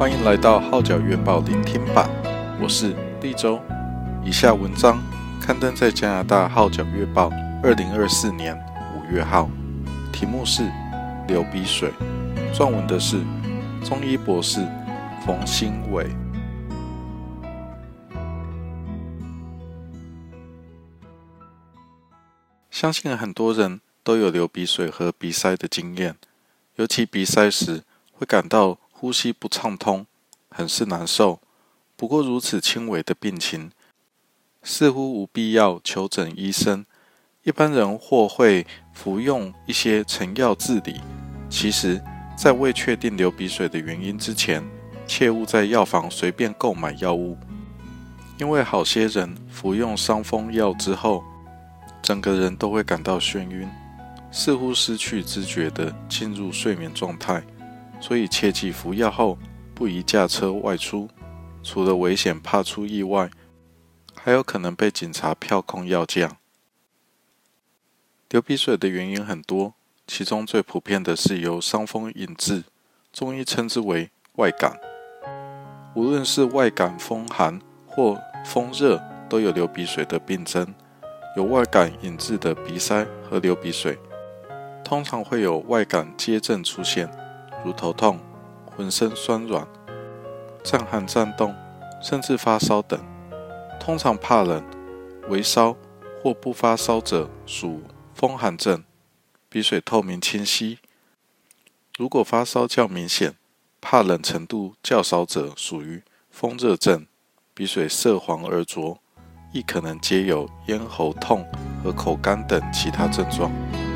欢迎来到号角月报聆听版，我是立州。以下文章刊登在加拿大号角月报2024年5月号，题目是流鼻水，撰文的是中医博士冯兴伟。相信很多人都有流鼻水和鼻塞的经验，尤其鼻塞时会感到呼吸不畅通，很是难受。不过如此轻微的病情，似乎无必要求诊医生。一般人或会服用一些成药自理，其实在未确定流鼻水的原因之前，切勿在药房随便购买药物，因为好些人服用伤风药之后，整个人都会感到眩晕，似乎失去知觉地进入睡眠状态，所以切记服药后不宜驾车外出，除了危险怕出意外，还有可能被警察票控药价。流鼻水的原因很多，其中最普遍的是由伤风引致，中医称之为外感。无论是外感风寒或风热，都有流鼻水的病症。有外感引致的鼻塞和流鼻水，通常会有外感接症出现，如头痛、浑身酸软、战寒战冻，甚至发烧等。通常怕冷、微烧或不发烧者属风寒症，鼻水透明清晰。如果发烧较明显、怕冷程度较少者属于风热症，鼻水色黄而浊，亦可能皆有咽喉痛和口干等其他症状。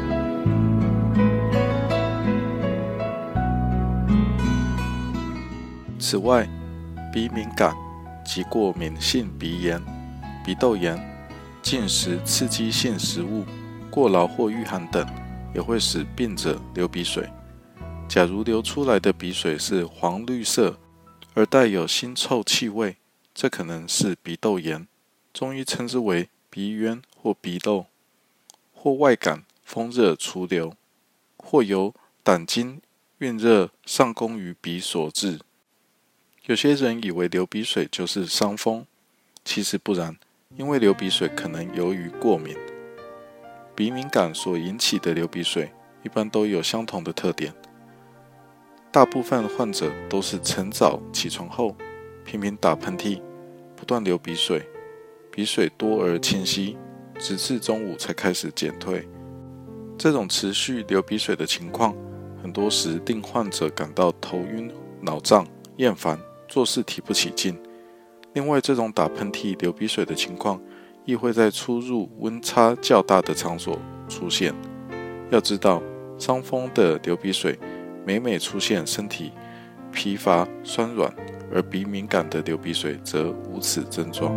此外，鼻敏感及过敏性鼻炎、鼻窦炎、进食刺激性食物、过劳或御寒等，也会使病者流鼻水。假如流出来的鼻水是黄绿色，而带有腥臭气味，这可能是鼻窦炎。中医称之为鼻渊或鼻漏，或外感风热除流，或由胆经蕴热上攻于鼻所致。有些人以为流鼻水就是伤风，其实不然，因为流鼻水可能由于过敏。鼻敏感所引起的流鼻水一般都有相同的特点，大部分患者都是晨早起床后频频打喷嚏，不断流鼻水，鼻水多而清晰，直至中午才开始减退。这种持续流鼻水的情况，很多时令患者感到头晕、脑胀、厌烦，做事提不起劲。另外，这种打喷嚏、流鼻水的情况，亦会在出入温差较大的场所出现。要知道，伤风的流鼻水，每出现身体疲乏、酸软，而鼻敏感的流鼻水则无此症状。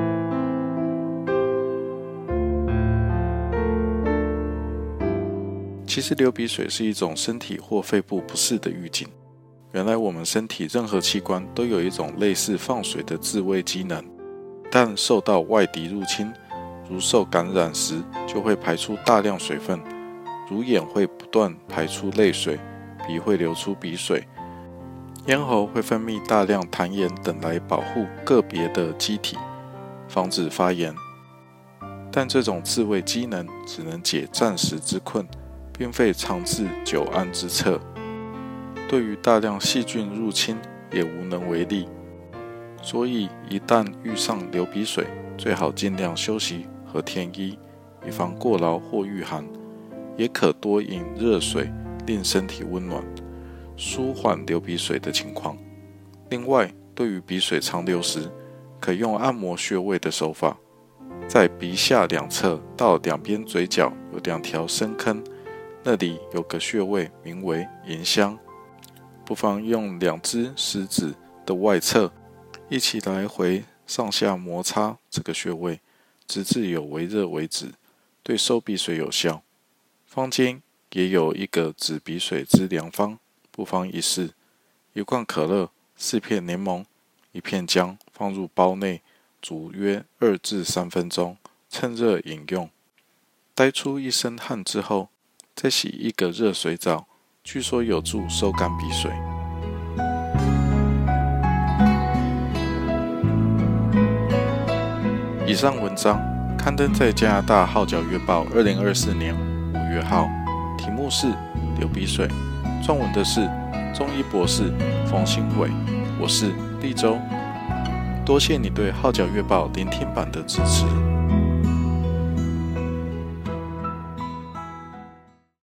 其实流鼻水是一种身体或肺部不适的预警。原来我们身体任何器官都有一种类似放水的自卫机能，但受到外敌入侵，如受感染时，就会排出大量水分，如眼会不断排出泪水，鼻会流出鼻水，咽喉会分泌大量痰盐等来保护个别的机体，防止发炎。但这种自卫机能只能解暂时之困，并非长治久安之策，对于大量细菌入侵也无能为力。所以一旦遇上流鼻水，最好尽量休息和添衣，以防过劳或御寒。也可多饮热水，令身体温暖，舒缓流鼻水的情况。另外，对于鼻水长流时，可用按摩穴位的手法，在鼻下两侧到两边嘴角有2条深坑，那里有个穴位名为迎香，不妨用2只食指的外侧一起来回上下摩擦这个穴位，直至有微热为止，对收鼻水有效。坊间也有一个止鼻水之良方，不妨一试：1罐可乐、4片柠檬、1片姜，放入包内，煮约2至3分钟，趁热饮用。待出一身汗之后，再洗一个热水澡，据说有助收干鼻水。 以上文章刊登在加拿大号角月报2024年5月号，题目是流鼻水，撰文的是中医博士冯兴伟，我是立州。多谢你对号角月报聆听版的支持。